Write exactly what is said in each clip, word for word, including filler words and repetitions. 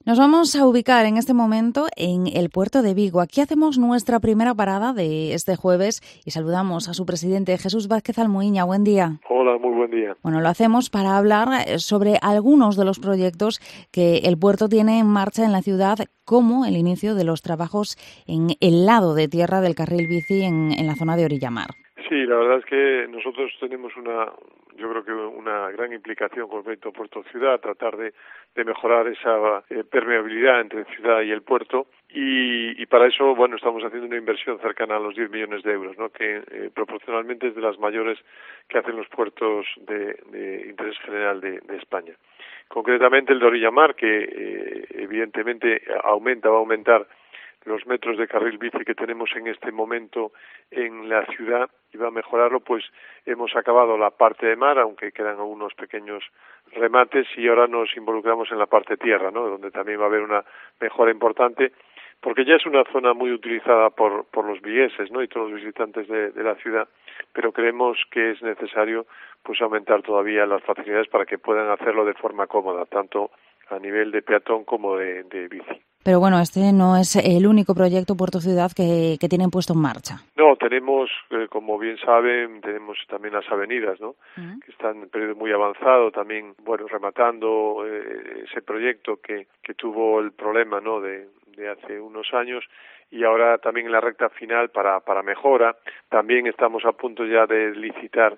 Nos vamos a ubicar en este momento en el puerto de Vigo. Aquí hacemos nuestra primera parada de este jueves y saludamos a su presidente, Jesús Vázquez Almuiña. Buen día. Hola, muy buen día. Bueno, lo hacemos para hablar sobre algunos de los proyectos que el puerto tiene en marcha en la ciudad, como el inicio de los trabajos en el lado de tierra del carril bici en, en la zona de Orillamar. Sí, la verdad es que nosotros tenemos una, yo creo que una gran implicación con el proyecto Puerto-Ciudad, tratar de, de mejorar esa eh, permeabilidad entre ciudad y el puerto, y, y para eso, bueno, estamos haciendo una inversión cercana a los diez millones de euros, ¿no? Que eh, proporcionalmente es de las mayores que hacen los puertos de, de interés general de, de España. Concretamente el de Orillamar, que eh, evidentemente aumenta, va a aumentar los metros de carril bici que tenemos en este momento en la ciudad y va a mejorarlo, pues hemos acabado la parte de mar, aunque quedan algunos pequeños remates, y ahora nos involucramos en la parte tierra, ¿no? Donde también va a haber una mejora importante, porque ya es una zona muy utilizada por, por los vigueses, ¿no? Y todos los visitantes de, de la ciudad, pero creemos que es necesario pues aumentar todavía las facilidades para que puedan hacerlo de forma cómoda, tanto a nivel de peatón como de, de bici. Pero bueno, este no es el único proyecto Puerto Ciudad que, que tienen puesto en marcha. No, tenemos, eh, como bien saben, tenemos también las avenidas, ¿no? Uh-huh. Que están en periodo muy avanzado, también, bueno, rematando eh, ese proyecto que, que tuvo el problema, ¿no? De, de hace unos años, y ahora también en la recta final para, para mejora. También estamos a punto ya de licitar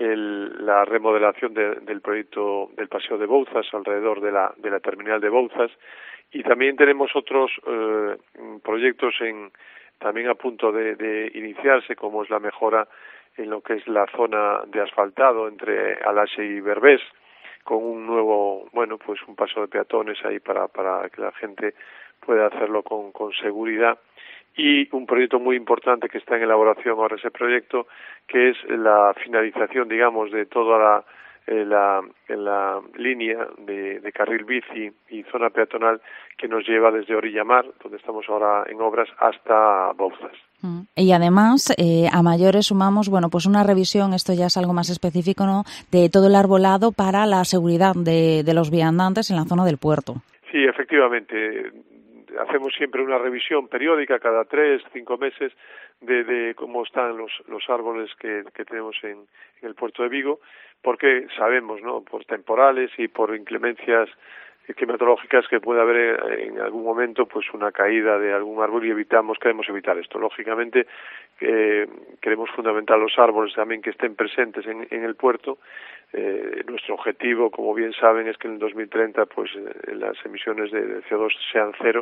el, la remodelación de, del proyecto del Paseo de Bouzas alrededor de la, de la terminal de Bouzas. Y también tenemos otros eh, proyectos en también a punto de, de iniciarse, como es la mejora en lo que es la zona de asfaltado entre Alaxe y Berbés, con un nuevo, bueno, pues un paso de peatones ahí para, para que la gente pueda hacerlo con, con seguridad. Y un proyecto muy importante que está en elaboración ahora, ese proyecto, que es la finalización, digamos, de toda la En la, en la línea de, de carril bici y zona peatonal que nos lleva desde Orillamar, donde estamos ahora en obras, hasta Bouzas. Mm. Y además, eh, a mayores sumamos, bueno, pues una revisión, esto ya es algo más específico, ¿no?, de todo el arbolado para la seguridad de, de los viandantes en la zona del puerto. Sí, efectivamente. Hacemos siempre una revisión periódica cada tres, cinco meses de, de cómo están los, los árboles que, que tenemos en, en el puerto de Vigo, porque sabemos, ¿no?, por temporales y por inclemencias climatológicas que puede haber en algún momento pues una caída de algún árbol y evitamos, queremos evitar esto. Lógicamente eh, queremos fundamentar los árboles también que estén presentes en, en el puerto. Eh, nuestro objetivo, como bien saben, es que en el dos mil treinta pues eh, las emisiones de, de C O dos sean cero,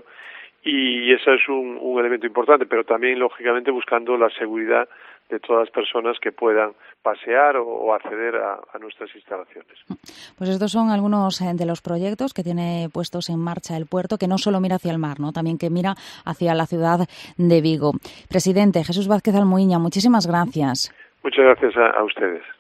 y eso es un, un elemento importante, pero también lógicamente buscando la seguridad de todas las personas que puedan pasear o, o acceder a, a nuestras instalaciones. Pues estos son algunos de los proyectos que tiene puestos en marcha el puerto, que no solo mira hacia el mar, ¿no?, también que mira hacia la ciudad de Vigo. Presidente Jesús Vázquez Almuiña, muchísimas gracias. Muchas gracias a, a ustedes.